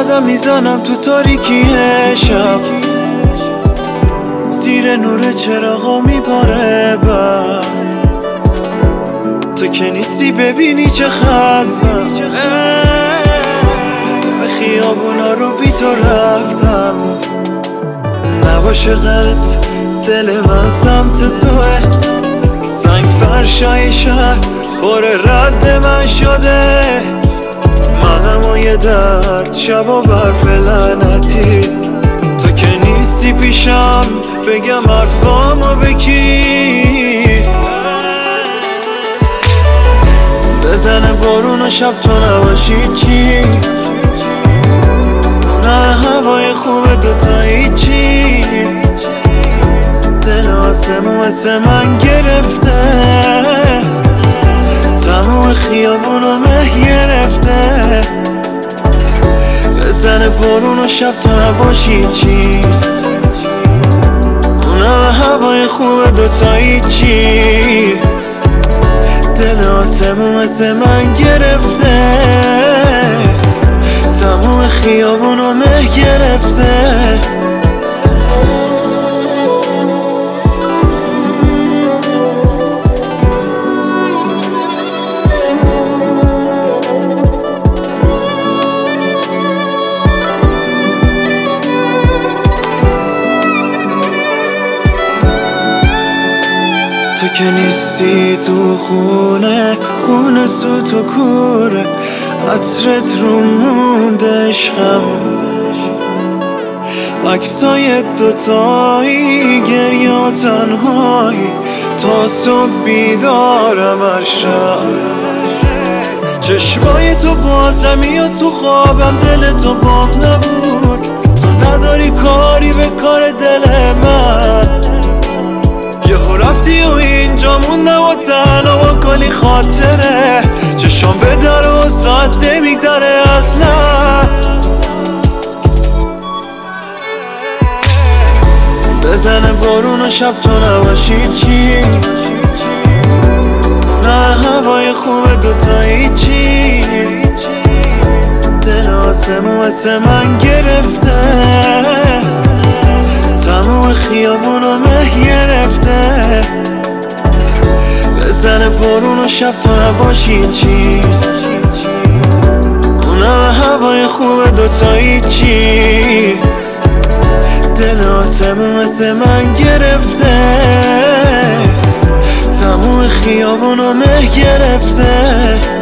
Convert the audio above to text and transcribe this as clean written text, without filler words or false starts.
قدم میزنم تو تاریکی شب، زیر نور چراغا میباره بر تو که نیستی ببینی چه خستم. به خیابونا رو بی تو رفتم، نباشه غلط دل من سمت توه. سنگ فرشای شهر بار رد من شده، منم و یه درد شب و برف لعنتی. تو که نیستی پیشم بگم حرفامو بکی، بزنه بارون و شب تو نباشی چی؟ نه هوای خوب دوتایی چی؟ دل آسمو مثل من گرفته، تمام خیابونو مه گرفته. بزنه بارون و شب تو نباشی چی؟ نه هوای خوب دوتایی چی؟ دل آسمو مثل من گرفته، تمام خیابونو مه گرفته. تو که نیستی تو خونه، خونه سوت و کوره، عطرت رو مونده عشقم. عکسای دوتایی گریه و تنهایی، تا صبح بیدارم هر شب. چشمای تو بازمی و تو خوابم دل تو بام نبود. تو نداری کاری به کار دل من، یهو رفتی و اینجا موندم و تنها با کلی خاطره. چشام به در و ساعت نمیگذره اصلا. بزنه بارون و شب تو نباشی چی؟ نه هوای خوب دوتایی چی؟ دل آسمو مثل من گرفته، تمام خیابونو مه گرفته. بزنه بارون و شب تو نباشی چی؟ اونم هوای خوب دوتایی چی؟ دل آسمو مثل من گرفته، تمام خیابونو مه گرفته.